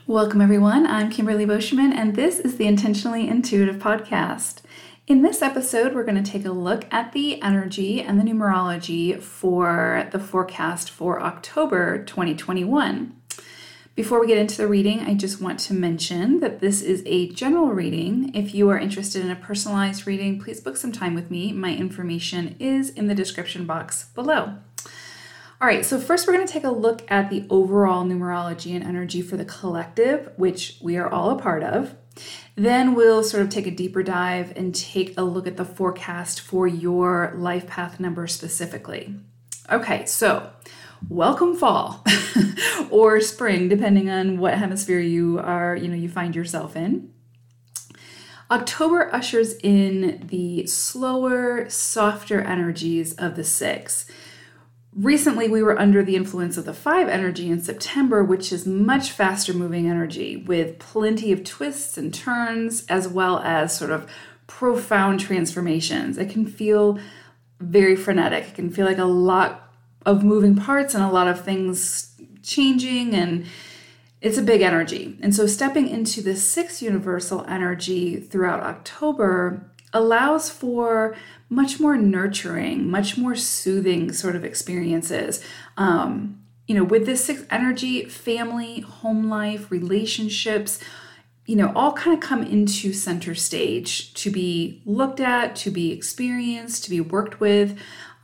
Welcome, everyone. I'm Kimberly Boschman, and this is the Intentionally Intuitive Podcast. In this episode, we're going to take a look at the energy and the numerology for the forecast for October 2021. Before we get into the reading, I just want to mention that this is a general reading. If you are interested in a personalized reading, please book some time with me. My information is in the description box below. All right, so first we're going to take a look at the overall numerology and energy for the collective, which we are all a part of. Then we'll sort of take a deeper dive and take a look at the forecast for your life path number specifically. Okay, so welcome fall or spring, depending on what hemisphere you find yourself in. October ushers in the slower, softer energies of the 6. Recently, we were under the influence of the 5 energy in September, which is much faster moving energy with plenty of twists and turns, as well as sort of profound transformations. It can feel very frenetic. It can feel like a lot of moving parts and a lot of things changing, and it's a big energy. And so stepping into the 6 universal energy throughout October allows for much more nurturing, much more soothing sort of experiences. With this 6 energy, family, home life, relationships, all kind of come into center stage to be looked at, to be experienced, to be worked with.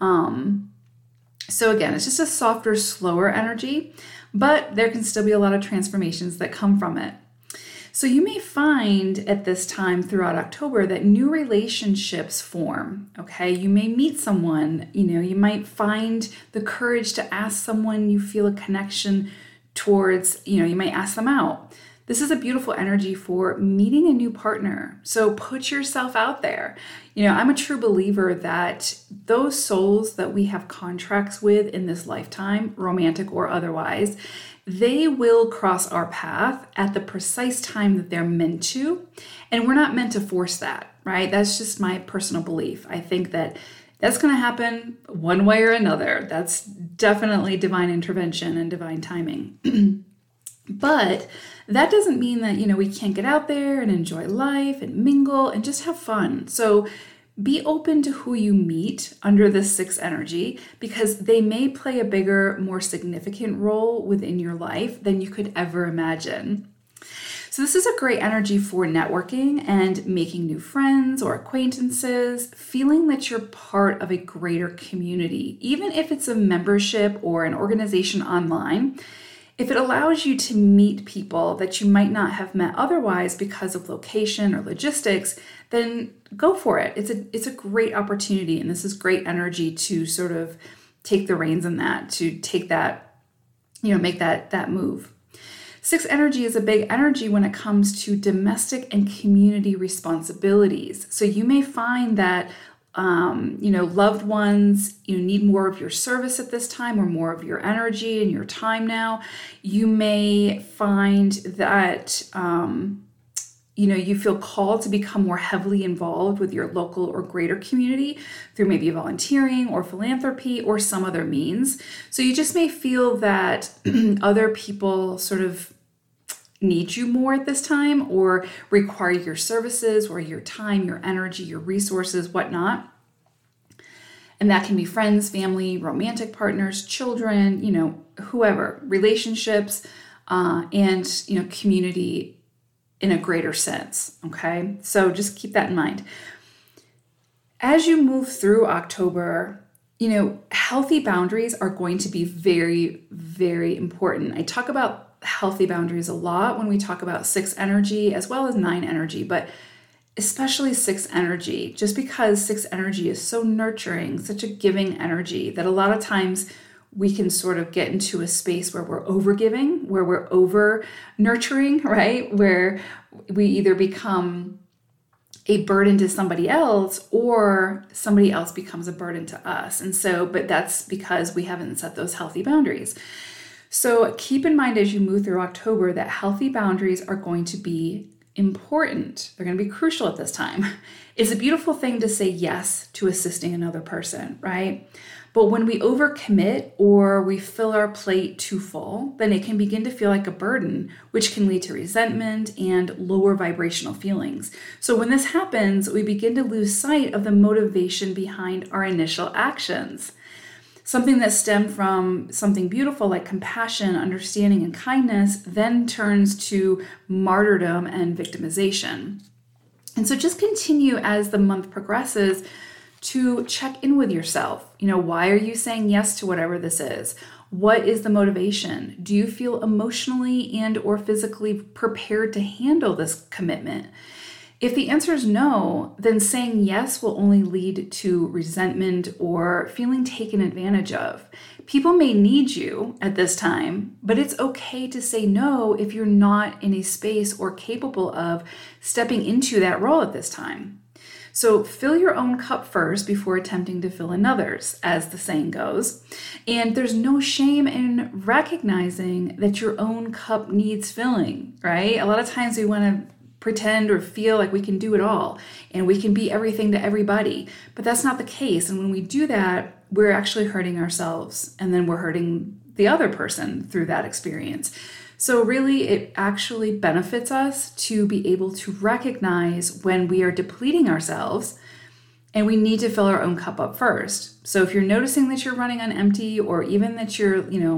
So again, it's just a softer, slower energy, but there can still be a lot of transformations that come from it. So you may find at this time throughout October that new relationships form, okay? You may meet someone, you might find the courage to ask someone you feel a connection towards, you might ask them out. This is a beautiful energy for meeting a new partner. So put yourself out there. I'm a true believer that those souls that we have contracts with in this lifetime, romantic or otherwise, they will cross our path at the precise time that they're meant to. And we're not meant to force that, right? That's just my personal belief. I think that that's going to happen one way or another. That's definitely divine intervention and divine timing. But that doesn't mean that, we can't get out there and enjoy life and mingle and just have fun. So be open to who you meet under this 6 energy, because they may play a bigger, more significant role within your life than you could ever imagine. So this is a great energy for networking and making new friends or acquaintances, feeling that you're part of a greater community, even if it's a membership or an organization online. If it allows you to meet people that you might not have met otherwise because of location or logistics, then go for it. It's a great opportunity, and this is great energy to sort of take the reins in that, to take that, make that move. 6 energy is a big energy when it comes to domestic and community responsibilities. So you may find that loved ones, need more of your service at this time, or more of your energy and your time now. You may find that, you feel called to become more heavily involved with your local or greater community through maybe volunteering or philanthropy or some other means. So you just may feel that other people sort of need you more at this time, or require your services or your time, your energy, your resources, whatnot. And that can be friends, family, romantic partners, children, whoever, relationships, and, community in a greater sense. Okay. So just keep that in mind. As you move through October, healthy boundaries are going to be very, very important. I talk about healthy boundaries a lot when we talk about 6 energy as well as 9 energy, but especially 6 energy, just because 6 energy is so nurturing, such a giving energy, that a lot of times we can sort of get into a space where we're over giving, where we're over nurturing, right? Where we either become a burden to somebody else, or somebody else becomes a burden to us. And so, but that's because we haven't set those healthy boundaries. So keep in mind as you move through October that healthy boundaries are going to be important. They're going to be crucial at this time. It's a beautiful thing to say yes to assisting another person, right? But when we overcommit or we fill our plate too full, then it can begin to feel like a burden, which can lead to resentment and lower vibrational feelings. So when this happens, we begin to lose sight of the motivation behind our initial actions. Something that stemmed from something beautiful like compassion, understanding, and kindness then turns to martyrdom and victimization. And so just continue as the month progresses to check in with yourself. Why are you saying yes to whatever this is? What is the motivation? Do you feel emotionally and or physically prepared to handle this commitment? If the answer is no, then saying yes will only lead to resentment or feeling taken advantage of. People may need you at this time, but it's okay to say no if you're not in a space or capable of stepping into that role at this time. So fill your own cup first before attempting to fill another's, as the saying goes. And there's no shame in recognizing that your own cup needs filling, right? A lot of times we want to pretend or feel like we can do it all and we can be everything to everybody, but that's not the case. And when we do that, we're actually hurting ourselves, and then we're hurting the other person through that experience. So really, it actually benefits us to be able to recognize when we are depleting ourselves and we need to fill our own cup up first. So if you're noticing that you're running on empty, or even that you're,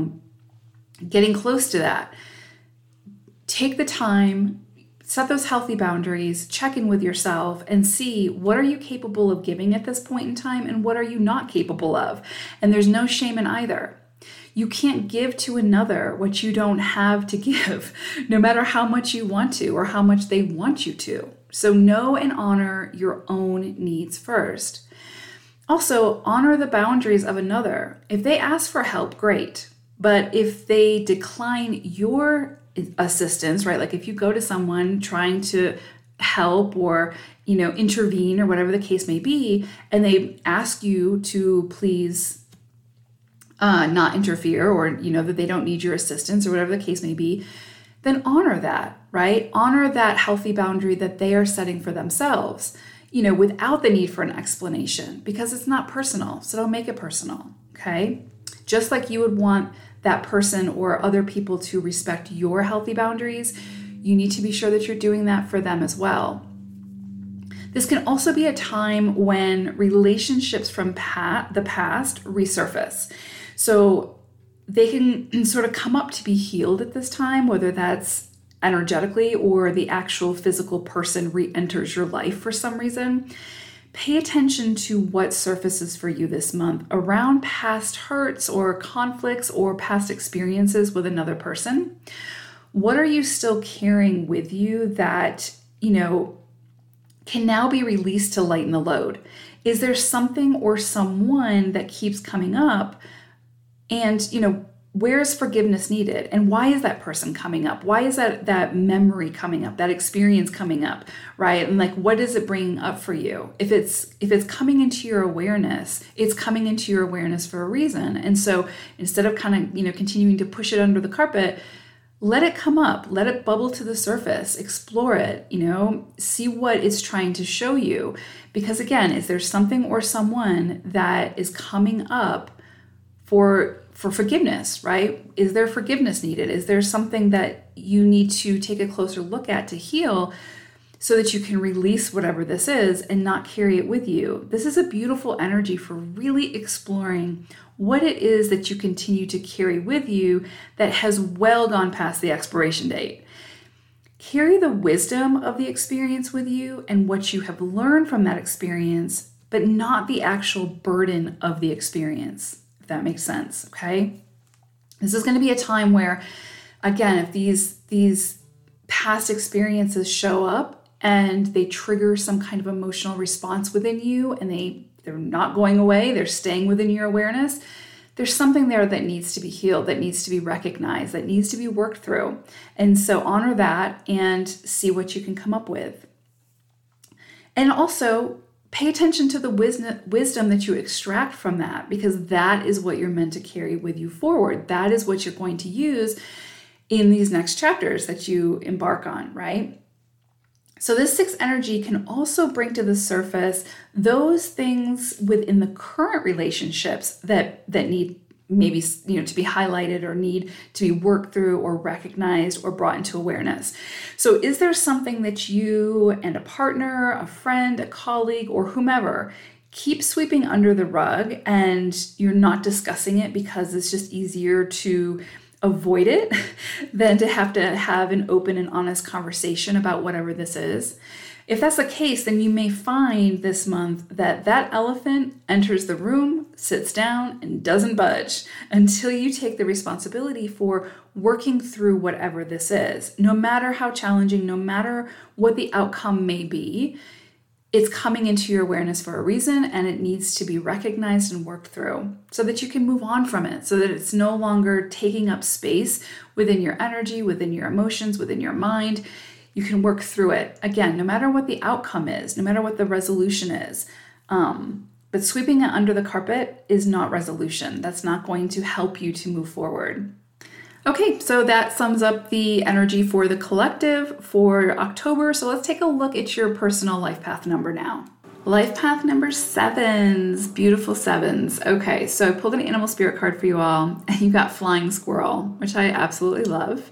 getting close to that, take the time, set those healthy boundaries, check in with yourself, and see what are you capable of giving at this point in time and what are you not capable of. And there's no shame in either. You can't give to another what you don't have to give, no matter how much you want to or how much they want you to. So know and honor your own needs first. Also, honor the boundaries of another. If they ask for help, great. But if they decline your assistance, right? Like if you go to someone trying to help or, intervene or whatever the case may be, and they ask you to please not interfere, or, that they don't need your assistance or whatever the case may be, then honor that, right? Honor that healthy boundary that they are setting for themselves, without the need for an explanation, because it's not personal. So don't make it personal, okay? Just like you would want that person or other people to respect your healthy boundaries, you need to be sure that you're doing that for them as well. This can also be a time when relationships from the past resurface. So they can sort of come up to be healed at this time, whether that's energetically or the actual physical person re-enters your life for some reason. Pay attention to what surfaces for you this month around past hurts or conflicts or past experiences with another person. What are you still carrying with you that, can now be released to lighten the load? Is there something or someone that keeps coming up? And, where is forgiveness needed? And why is that person coming up? Why is that memory coming up, that experience coming up, right? And what is it bringing up for you? If it's coming into your awareness, it's coming into your awareness for a reason. And so instead of continuing to push it under the carpet, let it come up, let it bubble to the surface, explore it, see what it's trying to show you. Because again, is there something or someone that is coming up for forgiveness, right? Is there forgiveness needed? Is there something that you need to take a closer look at to heal so that you can release whatever this is and not carry it with you? This is a beautiful energy for really exploring what it is that you continue to carry with you that has well gone past the expiration date. Carry the wisdom of the experience with you and what you have learned from that experience, but not the actual burden of the experience. If that makes sense, okay? This is going to be a time where, again, if these past experiences show up and they trigger some kind of emotional response within you and they're not going away, they're staying within your awareness, there's something there that needs to be healed, that needs to be recognized, that needs to be worked through. And so honor that and see what you can come up with. And also, pay attention to the wisdom that you extract from that, because that is what you're meant to carry with you forward. That is what you're going to use in these next chapters that you embark on, right? So this sixth energy can also bring to the surface those things within the current relationships that need maybe to be highlighted or need to be worked through or recognized or brought into awareness. So is there something that you and a partner, a friend, a colleague, or whomever keep sweeping under the rug and you're not discussing it because it's just easier to avoid it than to have an open and honest conversation about whatever this is? If that's the case, then you may find this month that elephant enters the room, sits down, and doesn't budge until you take the responsibility for working through whatever this is. No matter how challenging, no matter what the outcome may be, it's coming into your awareness for a reason, and it needs to be recognized and worked through so that you can move on from it, so that it's no longer taking up space within your energy, within your emotions, within your mind. You can work through it. Again, no matter what the outcome is, no matter what the resolution is. But sweeping it under the carpet is not resolution. That's not going to help you to move forward. Okay, so that sums up the energy for the collective for October. So let's take a look at your personal life path number now. Life path number 7s, beautiful 7s. Okay, so I pulled an animal spirit card for you all, and you got flying squirrel, which I absolutely love.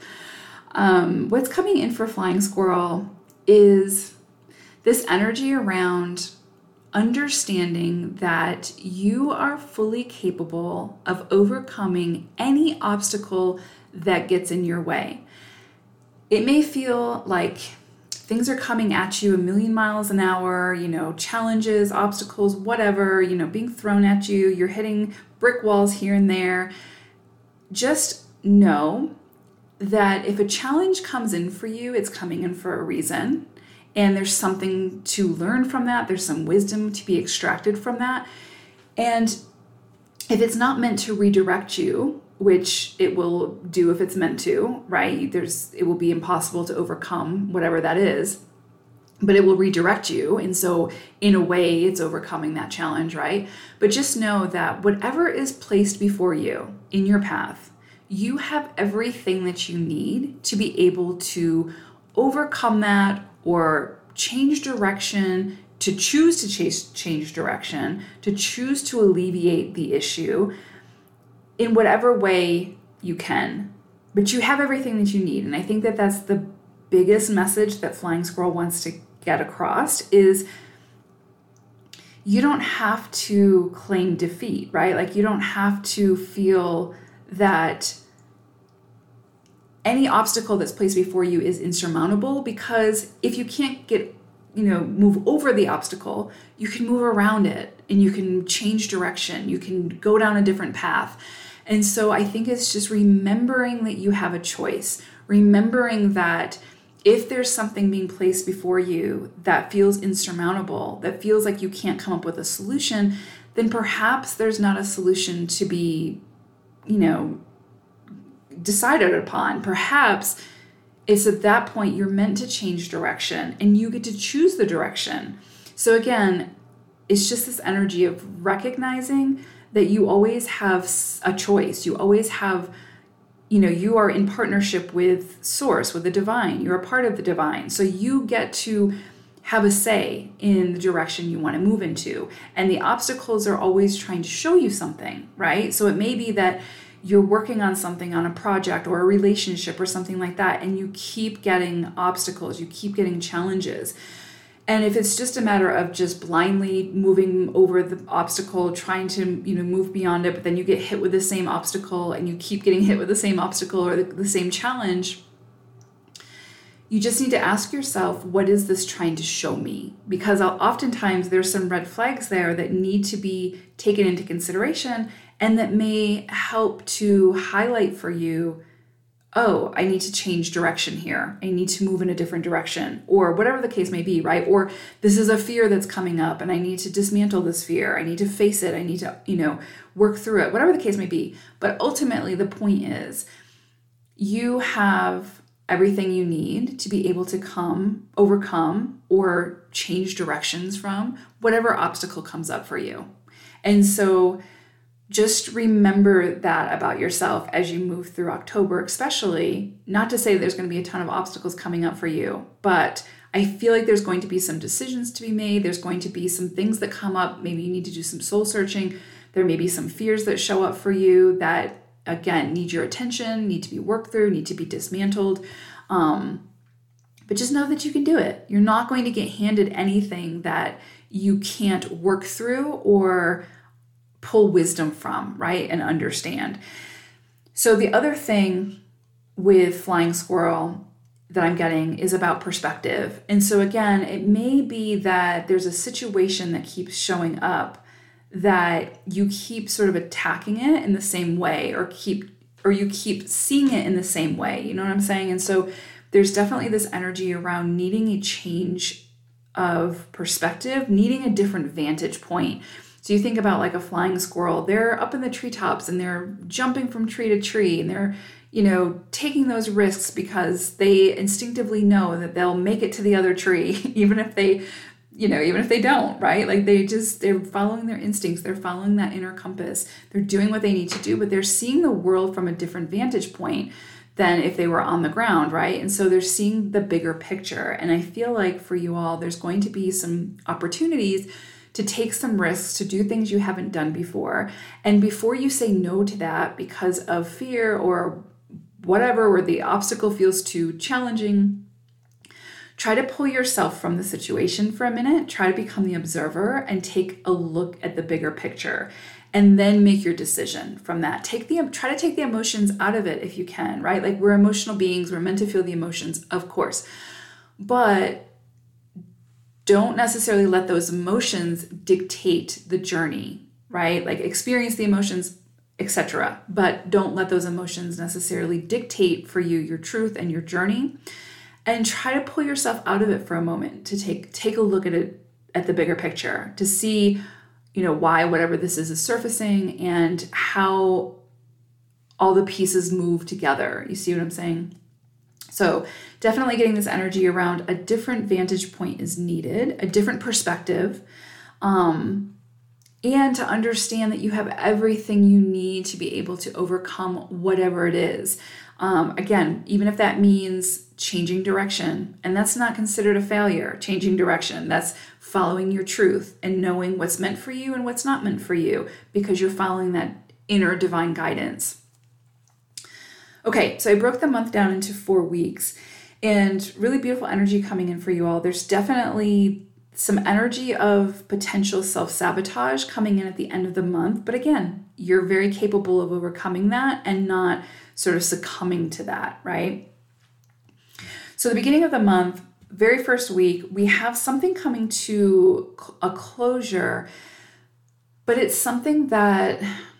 What's coming in for flying squirrel is this energy around understanding that you are fully capable of overcoming any obstacle that gets in your way. It may feel like things are coming at you a million miles an hour, challenges, obstacles, whatever, being thrown at you, you're hitting brick walls here and there. Just know that if a challenge comes in for you, it's coming in for a reason. And there's something to learn from that. There's some wisdom to be extracted from that. And if it's not meant to redirect you, which it will do if it's meant to, right? It will be impossible to overcome whatever that is, but it will redirect you. And so in a way, it's overcoming that challenge, right? But just know that whatever is placed before you in your path, you have everything that you need to be able to overcome that or change direction, to choose to change direction, to choose to alleviate the issue in whatever way you can. But you have everything that you need. And I think that that's the biggest message that Flying Squirrel wants to get across is you don't have to claim defeat, right? Like you don't have to feel that any obstacle that's placed before you is insurmountable, because if you can't move over the obstacle, you can move around it and you can change direction. You can go down a different path. And so I think it's just remembering that you have a choice, remembering that if there's something being placed before you that feels insurmountable, that feels like you can't come up with a solution, then perhaps there's not a solution to be, decided upon. Perhaps it's at that point you're meant to change direction and you get to choose the direction. So again, it's just this energy of recognizing that you always have a choice. You always have, you are in partnership with Source, with the divine. You're a part of the divine. So you get to have a say in the direction you want to move into. And the obstacles are always trying to show you something, right? So it may be that you're working on something, on a project or a relationship or something like that, and you keep getting obstacles, you keep getting challenges. And if it's just a matter of just blindly moving over the obstacle, trying to, move beyond it, but then you get hit with the same obstacle and you keep getting hit with the same obstacle or the same challenge, you just need to ask yourself, what is this trying to show me? Because oftentimes there's some red flags there that need to be taken into consideration and that may help to highlight for you, oh, I need to change direction here. I need to move in a different direction, or whatever the case may be, right? Or this is a fear that's coming up and I need to dismantle this fear. I need to face it. I need to, work through it, whatever the case may be. But ultimately the point is you have everything you need to be able to overcome or change directions from whatever obstacle comes up for you. And so just remember that about yourself as you move through October, especially. Not to say there's going to be a ton of obstacles coming up for you, but I feel like there's going to be some decisions to be made. There's going to be some things that come up. Maybe you need to do some soul searching. There may be some fears that show up for you that, again, need your attention, need to be worked through, need to be dismantled. But just know that you can do it. You're not going to get handed anything that you can't work through or pull wisdom from, right? And understand. So the other thing with flying squirrel that I'm getting is about perspective. And so again, it may be that there's a situation that keeps showing up that you keep sort of attacking it in the same way, or you keep seeing it in the same way. You know what I'm saying? And so there's definitely this energy around needing a change of perspective, needing a different vantage point. So you think about like a flying squirrel, they're up in the treetops and they're jumping from tree to tree, and they're, taking those risks because they instinctively know that they'll make it to the other tree, even if they don't, right? Like they're following their instincts. They're following that inner compass. They're doing what they need to do, but they're seeing the world from a different vantage point than if they were on the ground, right? And so they're seeing the bigger picture. And I feel like for you all, there's going to be some opportunities to take some risks, to do things you haven't done before. And before you say no to that because of fear or whatever, or the obstacle feels too challenging, try to pull yourself from the situation for a minute. Try to become the observer and take a look at the bigger picture, and then make your decision from that. Try to take the emotions out of it if you can, right? Like, we're emotional beings. We're meant to feel the emotions, of course, but don't necessarily let those emotions dictate the journey, right? Like, experience the emotions, etc., but don't let those emotions necessarily dictate for you your truth and your journey. And try to pull yourself out of it for a moment to take a look at it, at the bigger picture, to see, why whatever this is surfacing and how all the pieces move together. You see what I'm saying? So definitely getting this energy around a different vantage point is needed, a different perspective, and to understand that you have everything you need to be able to overcome whatever it is. Again, even if that means changing direction, and that's not considered a failure, changing direction, that's following your truth and knowing what's meant for you and what's not meant for you, because you're following that inner divine guidance. Okay, so I broke the month down into 4 weeks, and really beautiful energy coming in for you all. There's definitely some energy of potential self-sabotage coming in at the end of the month. But again, you're very capable of overcoming that and not sort of succumbing to that, right? So the beginning of the month, very first week, we have something coming to a closure, but it's something that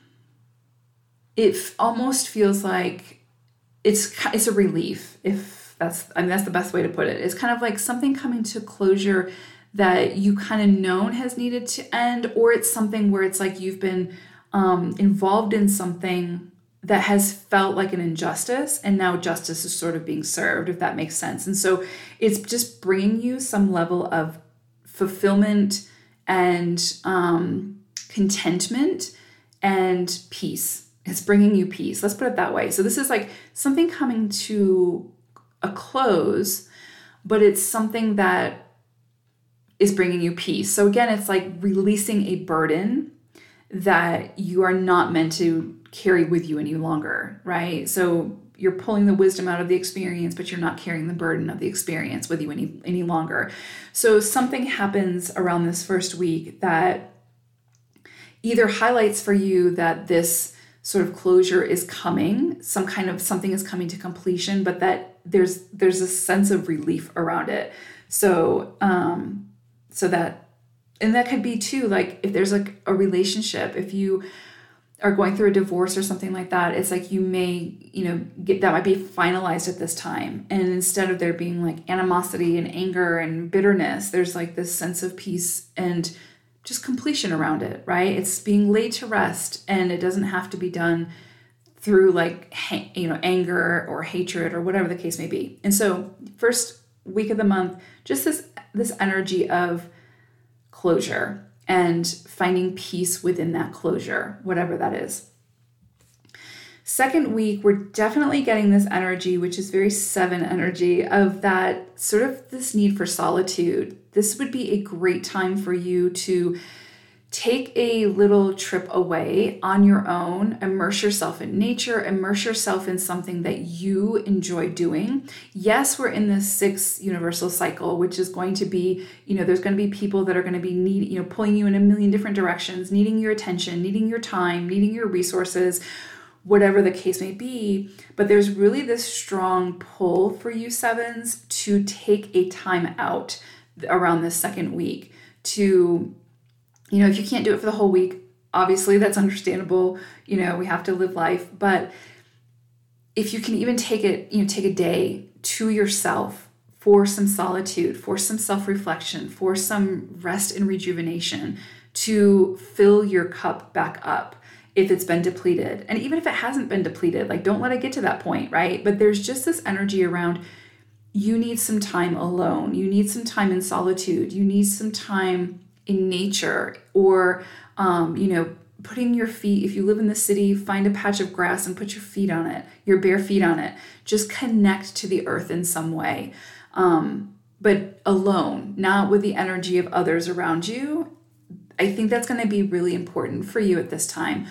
it almost feels like it's a relief, if that's the best way to put it. It's kind of like something coming to closure that you kind of known has needed to end, or it's something where it's like you've been involved in something that has felt like an injustice, and now justice is sort of being served, if that makes sense. And so it's just bringing you some level of fulfillment and contentment and peace. It's bringing you peace. Let's put it that way. So this is like something coming to a close, but it's something that is bringing you peace. So again, it's like releasing a burden that you are not meant to carry with you any longer, right? So you're pulling the wisdom out of the experience, but you're not carrying the burden of the experience with you any longer. So something happens around this first week that either highlights for you that this sort of closure is coming, something is coming to completion, but that there's a sense of relief around it. So that could be too, like if there's like a relationship, if you are going through a divorce or something like that, it's like you may, that might be finalized at this time. And instead of there being like animosity and anger and bitterness, there's like this sense of peace and just completion around it, right? It's being laid to rest, and it doesn't have to be done through like, anger or hatred or whatever the case may be. And so first week of the month, just this energy of closure. and finding peace within that closure, whatever that is. Second week, we're definitely getting this energy, which is very 7 energy, of that sort of this need for solitude. This would be a great time for you to take a little trip away on your own, immerse yourself in nature, immerse yourself in something that you enjoy doing. Yes, we're in this 6 universal cycle, which is going to be, there's going to be people that are going to be pulling you in a million different directions, needing your attention, needing your time, needing your resources, whatever the case may be. But there's really this strong pull for you 7s to take a time out around this second week to, if you can't do it for the whole week, obviously that's understandable. We have to live life. But if you can even take a day to yourself for some solitude, for some self-reflection, for some rest and rejuvenation, to fill your cup back up if it's been depleted. And even if it hasn't been depleted, don't let it get to that point, right? But there's just this energy around, you need some time alone. You need some time in solitude. You need some time in nature, or, putting your feet, if you live in the city, find a patch of grass and put your feet on it, your bare feet on it. Just connect to the earth in some way. But alone, not with the energy of others around you. I think that's going to be really important for you at this time.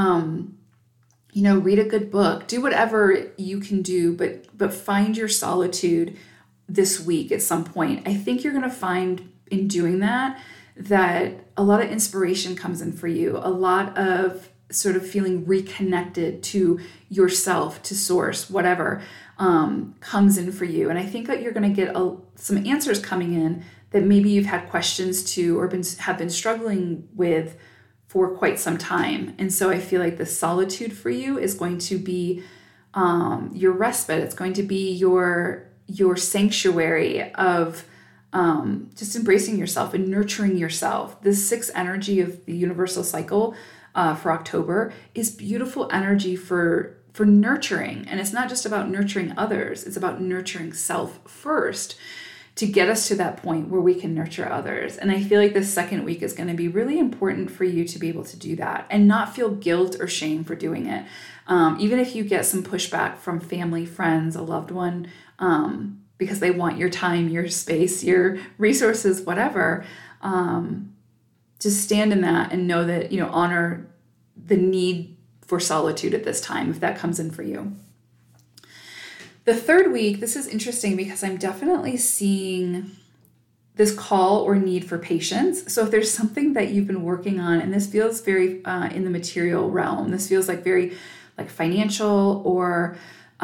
Read a good book, do whatever you can do, but find your solitude this week at some point. I think you're going to find in doing that a lot of inspiration comes in for you, a lot of sort of feeling reconnected to yourself, to source, whatever comes in for you. And I think that you're going to get some answers coming in that maybe you've had questions to or have been struggling with for quite some time. And so I feel like the solitude for you is going to be your respite. It's going to be your sanctuary of just embracing yourself and nurturing yourself. This 6 energy of the universal cycle for October is beautiful energy for nurturing. And it's not just about nurturing others. It's about nurturing self first to get us to that point where we can nurture others. And I feel like this second week is going to be really important for you to be able to do that and not feel guilt or shame for doing it. Even if you get some pushback from family, friends, a loved one, because they want your time, your space, your resources, whatever, just stand in that and know that, honor the need for solitude at this time, if that comes in for you. The third week, this is interesting because I'm definitely seeing this call or need for patience. So if there's something that you've been working on, and this feels very in the material realm, this feels like very like financial or,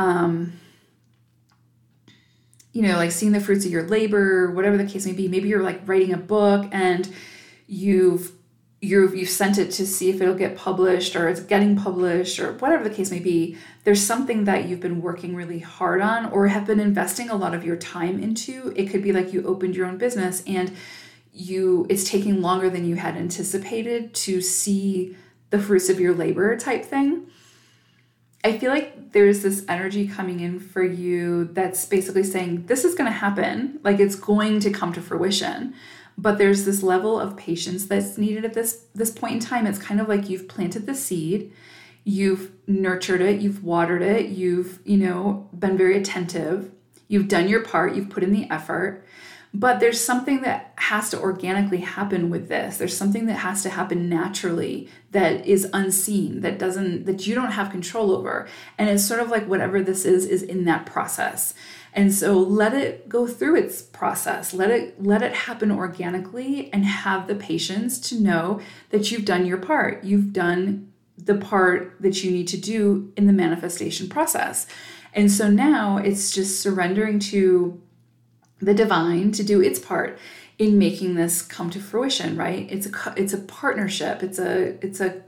like seeing the fruits of your labor, whatever the case may be. Maybe you're like writing a book and you've sent it to see if it'll get published or it's getting published or whatever the case may be. There's something that you've been working really hard on or have been investing a lot of your time into. It could be like you opened your own business and it's taking longer than you had anticipated to see the fruits of your labor type thing. I feel like there's this energy coming in for you that's basically saying this is going to happen, like it's going to come to fruition. But there's this level of patience that's needed at this point in time. It's kind of like you've planted the seed, you've nurtured it, you've watered it, you've, been very attentive, you've done your part, you've put in the effort. But there's something that has to organically happen with this. There's something that has to happen naturally that is unseen, that you don't have control over. And it's sort of like whatever this is in that process. And so let it go through its process. Let it happen organically and have the patience to know that you've done your part. You've done the part that you need to do in the manifestation process. And so now it's just surrendering to the divine to do its part in making this come to fruition, right? It's a partnership. It's a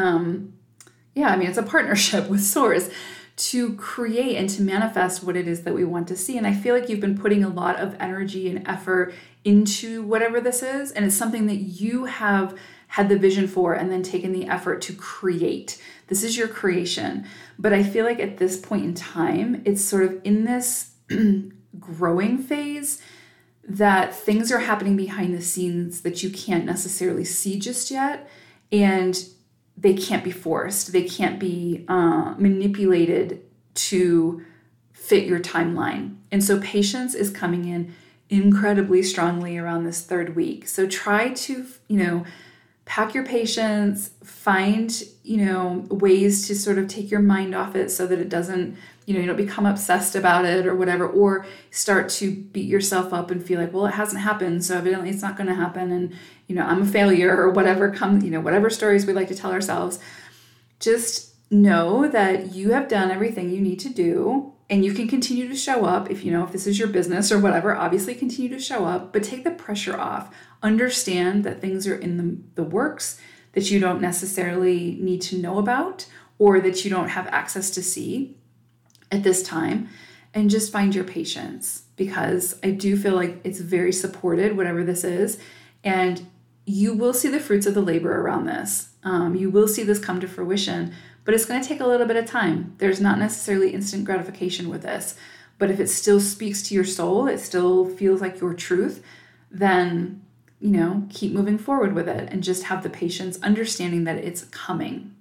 partnership with Source to create and to manifest what it is that we want to see. And I feel like you've been putting a lot of energy and effort into whatever this is, and it's something that you have had the vision for and then taken the effort to create. This is your creation. But I feel like at this point in time, it's sort of in this growing phase that things are happening behind the scenes that you can't necessarily see just yet, and they can't be forced. They can't be manipulated to fit your timeline. And so patience is coming in incredibly strongly around this third week. So try to, pack your patience, find, ways to sort of take your mind off it so that it doesn't, you don't become obsessed about it or whatever, or start to beat yourself up and feel like, well, it hasn't happened, so evidently it's not going to happen. And, I'm a failure or whatever whatever stories we like to tell ourselves. Just know that you have done everything you need to do, and you can continue to show up if this is your business or whatever. Obviously continue to show up, but take the pressure off. Understand that things are in the works that you don't necessarily need to know about or that you don't have access to see at this time, and just find your patience, because I do feel like it's very supported, whatever this is, and you will see the fruits of the labor around this. You will see this come to fruition, but it's going to take a little bit of time. There's not necessarily instant gratification with this, but if it still speaks to your soul, it still feels like your truth, then, keep moving forward with it and just have the patience, understanding that it's coming.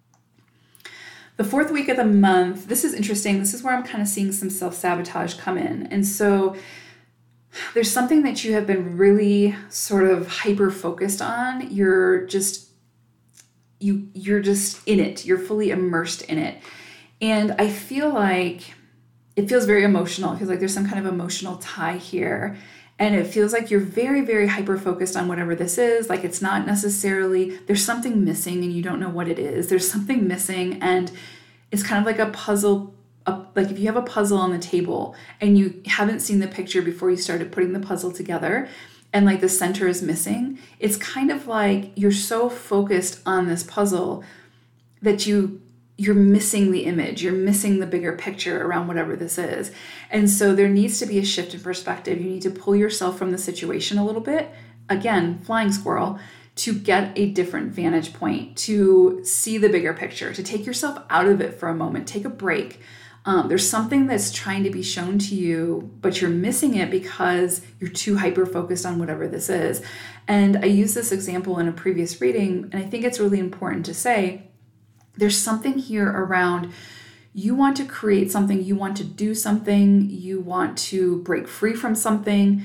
The fourth week of the month, this is interesting. This is where I'm kind of seeing some self-sabotage come in. And so there's something that you have been really sort of hyper-focused on. You're just in it. You're fully immersed in it. And I feel like it feels very emotional. It feels like there's some kind of emotional tie here. And it feels like you're very, very hyper-focused on whatever this is. Like it's not necessarily, there's something missing and you don't know what it is. There's something missing, and it's kind of like a puzzle. Like if you have a puzzle on the table and you haven't seen the picture before you started putting the puzzle together, and like the center is missing, it's kind of like you're so focused on this puzzle that you're missing the image, you're missing the bigger picture around whatever this is. And so there needs to be a shift in perspective. You need to pull yourself from the situation a little bit, again, flying squirrel, to get a different vantage point, to see the bigger picture, to take yourself out of it for a moment, take a break. There's something that's trying to be shown to you, but you're missing it because you're too hyper-focused on whatever this is. And I used this example in a previous reading, and I think it's really important to say, there's something here around you want to create something, you want to do something, you want to break free from something,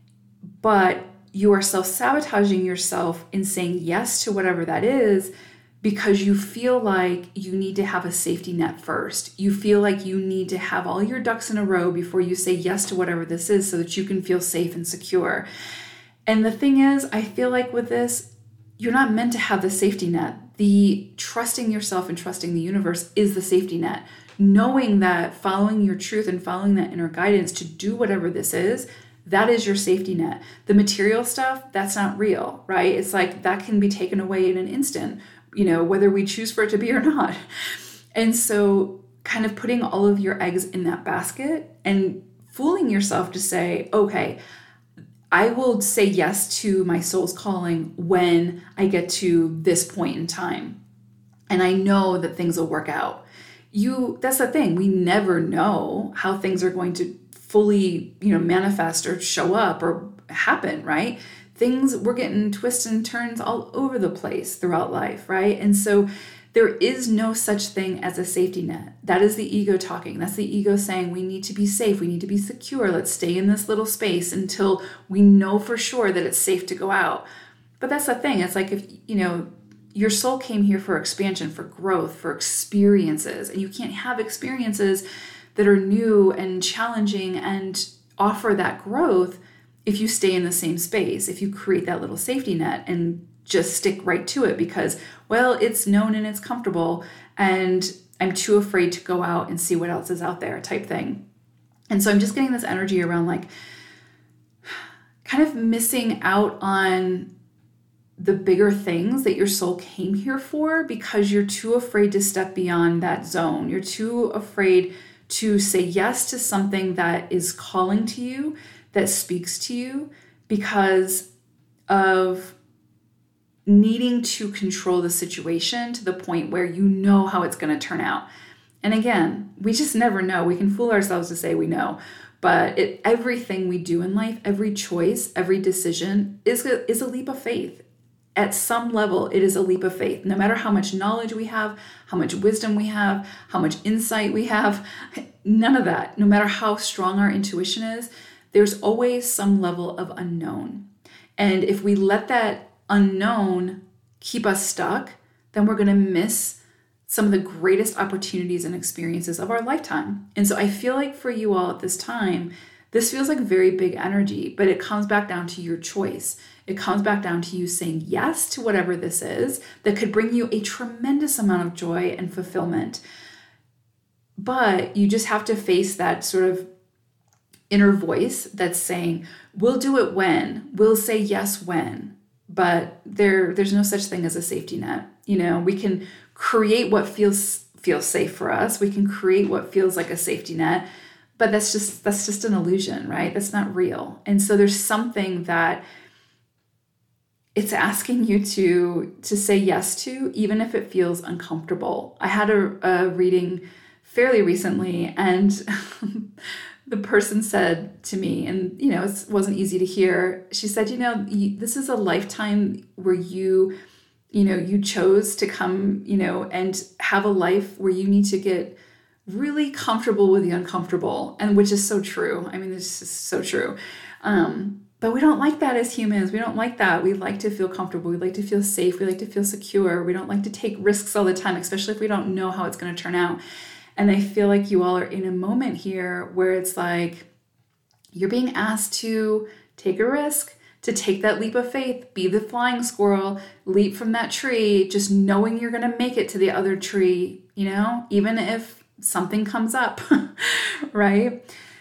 but you are self-sabotaging yourself in saying yes to whatever that is because you feel like you need to have a safety net first. You feel like you need to have all your ducks in a row before you say yes to whatever this is so that you can feel safe and secure. And the thing is, I feel like with this, you're not meant to have the safety net. The trusting yourself and trusting the universe is the safety net. Knowing that following your truth and following that inner guidance to do whatever this is, that is your safety net. The material stuff, that's not real, right? It's like that can be taken away in an instant, whether we choose for it to be or not. And so kind of putting all of your eggs in that basket and fooling yourself to say, okay, I will say yes to my soul's calling when I get to this point in time. And I know that things will work out. That's the thing. We never know how things are going to fully, manifest or show up or happen, right? We're getting twists and turns all over the place throughout life, right? And so there is no such thing as a safety net. That is the ego talking. That's the ego saying we need to be safe. We need to be secure. Let's stay in this little space until we know for sure that it's safe to go out. But that's the thing. It's like if, your soul came here for expansion, for growth, for experiences, and you can't have experiences that are new and challenging and offer that growth if you stay in the same space, if you create that little safety net and just stick right to it because, well, it's known and it's comfortable and I'm too afraid to go out and see what else is out there type thing. And so I'm just getting this energy around like kind of missing out on the bigger things that your soul came here for because you're too afraid to step beyond that zone. You're too afraid to say yes to something that is calling to you, that speaks to you because of needing to control the situation to the point where you know how it's going to turn out. And again, we just never know. We can fool ourselves to say we know, But everything we do in life, every choice, every decision is a leap of faith. At some level, it is a leap of faith. No matter how much knowledge we have, how much wisdom we have, how much insight we have, none of that. No matter how strong our intuition is, there's always some level of unknown. And if we let that unknown keep us stuck, then we're going to miss some of the greatest opportunities and experiences of our lifetime. And so I feel like for you all at this time, this feels like very big energy, but it comes back down to your choice. It comes back down to you saying yes to whatever this is that could bring you a tremendous amount of joy and fulfillment. But you just have to face that sort of inner voice that's saying, we'll do it when, we'll say yes when, but there's no such thing as a safety net. We can create what feels safe for us. We can create what feels like a safety net, but that's just an illusion, right? That's not real. And so there's something that it's asking you to say yes to, even if it feels uncomfortable. I had a reading fairly recently, and the person said to me, and it wasn't easy to hear. She said, this is a lifetime where you chose to come, and have a life where you need to get really comfortable with the uncomfortable, and which is so true. I mean, this is so true. But we don't like that as humans. We don't like that. We like to feel comfortable. We like to feel safe. We like to feel secure. We don't like to take risks all the time, especially if we don't know how it's going to turn out. And I feel like you all are in a moment here where it's like you're being asked to take a risk, to take that leap of faith, be the flying squirrel, leap from that tree, just knowing you're going to make it to the other tree, even if something comes up, right?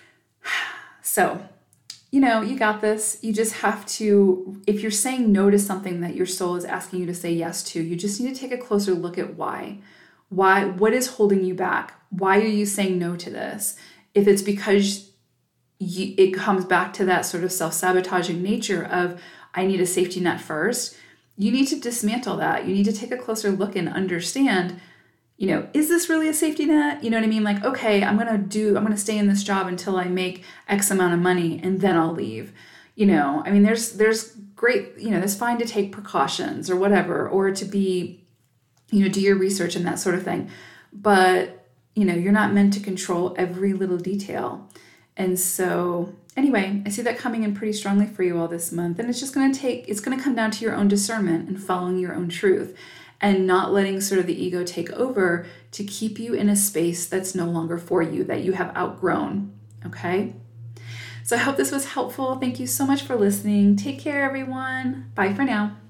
So, you got this. You just have to, if you're saying no to something that your soul is asking you to say yes to, you just need to take a closer look at why. What is holding you back? Why are you saying no to this? If it's because it comes back to that sort of self-sabotaging nature of, I need a safety net first, you need to dismantle that. You need to take a closer look and understand, is this really a safety net? You know what I mean? Like, okay, I'm going to stay in this job until I make X amount of money and then I'll leave. I mean, there's great, it's fine to take precautions or whatever, or to be, do your research and that sort of thing. But, you're not meant to control every little detail. And so anyway, I see that coming in pretty strongly for you all this month. And it's just going to come down to your own discernment and following your own truth and not letting sort of the ego take over to keep you in a space that's no longer for you, that you have outgrown. Okay. So I hope this was helpful. Thank you so much for listening. Take care, everyone. Bye for now.